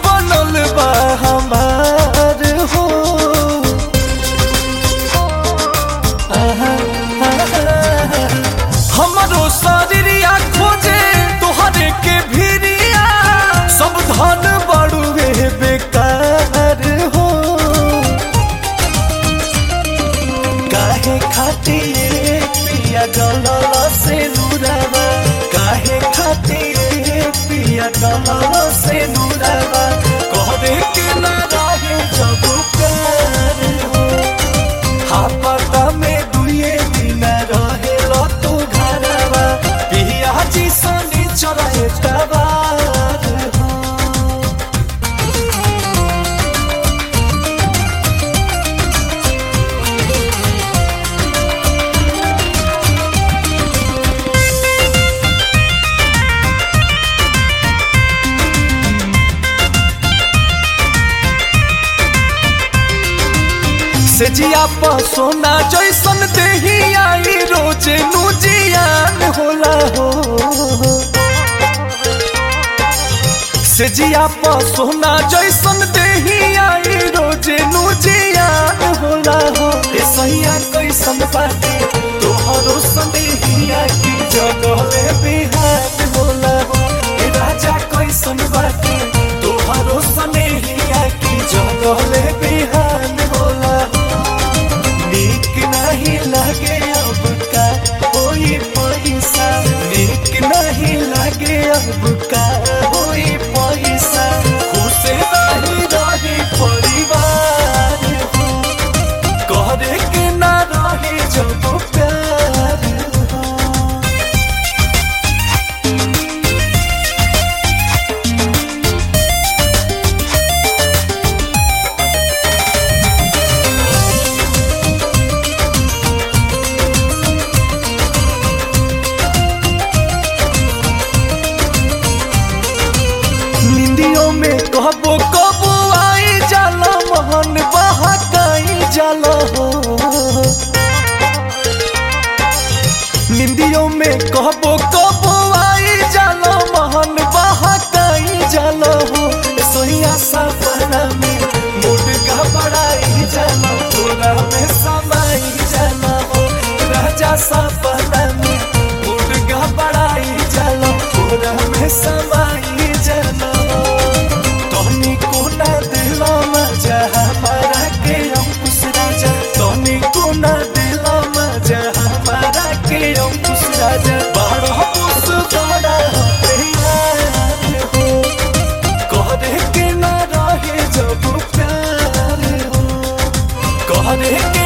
बनल बा हमार हो। हमारो शरीरिया खोजे तोहरे के भिरिया, सब धन बड़ुए बेकार हो। काहे खातिर पिया डलल से नुरावा, काहे खातिर पिया डलल से नुरावा, कहरे के ना रहे जब प्यार हो। हापता में दुए दिन रहे लो तू घरवा, पिया जी सनी चढ़े तबार हो। से जिया पर सोना जैसन देही आई, रोजे नु जियान होला हो। से जिया पर सोना जैसन देही आई, रोजे नु जियान होला हो। ए सैया कैसन बाटे तोहरो संदेहिया की जगले बिहान होला हो। ए राजा कैसन बाटे तोहरो संदेहिया की जगले बिहान होला हो। नीक नहीं लगे अब का कोई पैसा, नीक नहीं लगे अब का कोई पैसा, खुश नहीं रहे परिवार हो। कहरे के ना रहे जब प्यार हो। निंदियों में कबो कबो आई जाला, मोहन बहकाई जाला हो। निंदियों में कबो कबो आई जाला, मोहन बहकाई जाला हो। सोया सपना में मूड घबराई जाला, तोरा में समाई जाला हो। राजा सपना में मूड घबराई जाला, तोरा में समाई जाला हो। तोनी को ना दिला मजा हमारा के अंकुश राजा, तोनी को ना दिला मजा हमारा के अंकुश राजा। बारह पुस बड़ा प्यार हो, कहरे के ना रहे जब प्यार हो। कहरे के